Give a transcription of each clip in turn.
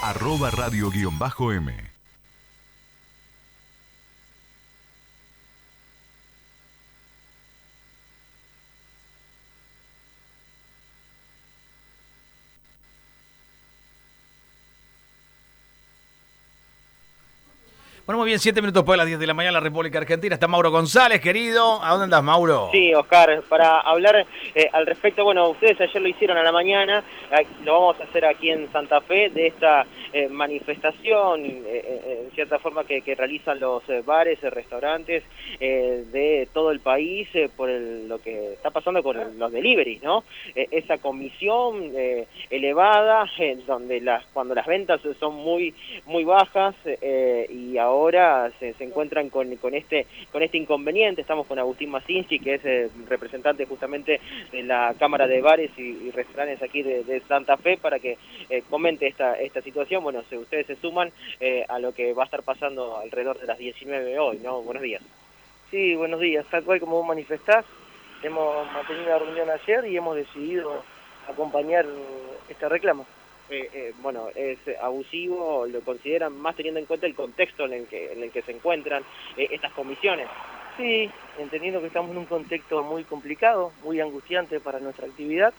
@radio_m. Bueno, muy bien, 7 minutos después de las 10 de la mañana en la República Argentina. Está Mauro González, querido. ¿A dónde andás, Mauro? Sí, Oscar, para hablar al respecto, bueno, ustedes ayer lo hicieron a la mañana, lo vamos a hacer aquí en Santa Fe, de esta manifestación, en cierta forma, que realizan los bares, restaurantes de todo el país por lo que está pasando con los deliveries, ¿no? Esa comisión elevada, donde cuando las ventas son muy bajas y ahora se encuentran con este inconveniente. Estamos con Agustín Masinchi, que es representante justamente de la Cámara de Bares y Restaurantes aquí de Santa Fe, para que comente esta situación. Bueno, ustedes se suman a lo que va a estar pasando alrededor de las 19 hoy, ¿no? Buenos días. Sí, buenos días. Tal cual como vos manifestás, hemos mantenido una reunión ayer y hemos decidido acompañar este reclamo. Bueno, es abusivo, lo consideran, más teniendo en cuenta el contexto en el que se encuentran estas comisiones. Sí, entendiendo que estamos en un contexto muy complicado, muy angustiante para nuestra actividad,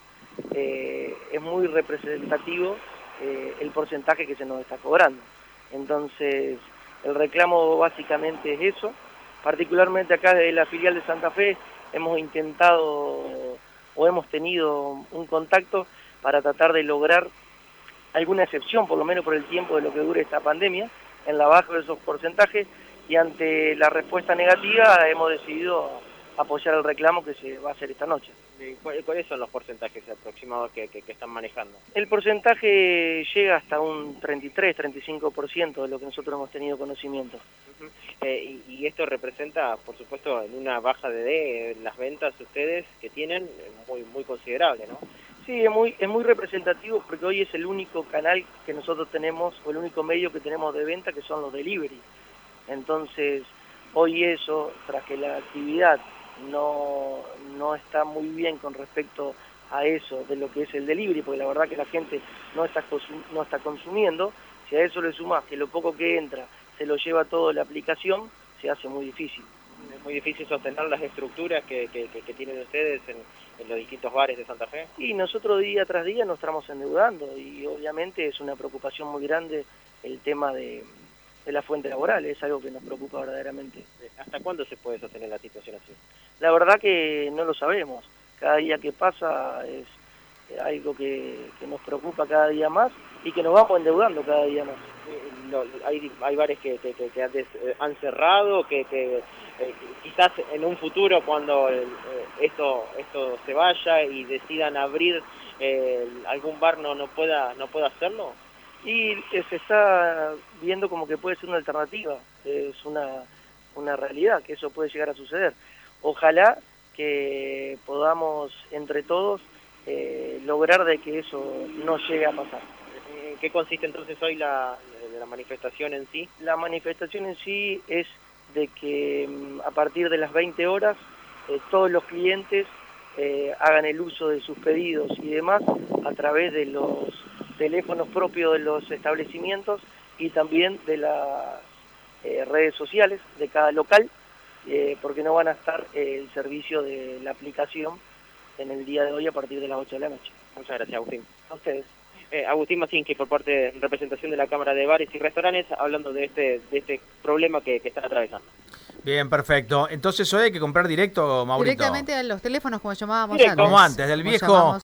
es muy representativo el porcentaje que se nos está cobrando. Entonces, el reclamo básicamente es eso. Particularmente acá desde la filial de Santa Fe hemos intentado o hemos tenido un contacto para tratar de lograr alguna excepción, por lo menos por el tiempo de lo que dure esta pandemia, en la baja de esos porcentajes, y ante la respuesta negativa hemos decidido apoyar el reclamo que se va a hacer esta noche. ¿Cuáles son los porcentajes aproximados que están manejando? El porcentaje llega hasta un 33-35% de lo que nosotros hemos tenido conocimiento. Y esto representa, por supuesto, en una baja de las ventas ustedes que tienen muy considerable, ¿no? Sí, es muy representativo, porque hoy es el único canal que nosotros tenemos, o el único medio que tenemos de venta, que son los delivery. Entonces, hoy eso, tras que la actividad no está muy bien con respecto a eso, de lo que es el delivery, porque la verdad que la gente no está consumiendo, si a eso le sumás que lo poco que entra se lo lleva todo la aplicación, se hace muy difícil. Es muy difícil sostener las estructuras que tienen ustedes en los distintos bares de Santa Fe. Y nosotros día tras día nos estamos endeudando, y obviamente es una preocupación muy grande el tema de la fuente laboral, es algo que nos preocupa verdaderamente. ¿Hasta cuándo se puede sostener la situación así? La verdad que no lo sabemos. Cada día que pasa es algo que nos preocupa cada día más y que nos vamos endeudando cada día más. Hay bares que han cerrado, que quizás en un futuro, cuando esto se vaya y decidan abrir, algún bar no pueda hacerlo. Y se está viendo como que puede ser una alternativa, es una realidad, que eso puede llegar a suceder. Ojalá que podamos entre todos lograr de que eso no llegue a pasar. ¿En qué consiste entonces hoy la manifestación en sí? La manifestación en sí es de que a partir de las 20 horas todos los clientes hagan el uso de sus pedidos y demás a través de los teléfonos propios de los establecimientos y también de las redes sociales de cada local, porque no van a estar el servicio de la aplicación en el día de hoy a partir de las 8 de la noche. Muchas gracias, Agustín. A ustedes. Agustín Masinchi, por parte de representación de la Cámara de Bares y Restaurantes, hablando de este problema que están atravesando. Bien, perfecto. Entonces hoy hay que comprar directo, Maurito. Directamente a los teléfonos, como llamábamos Directo. antes. Como antes, del Como viejo... llamamos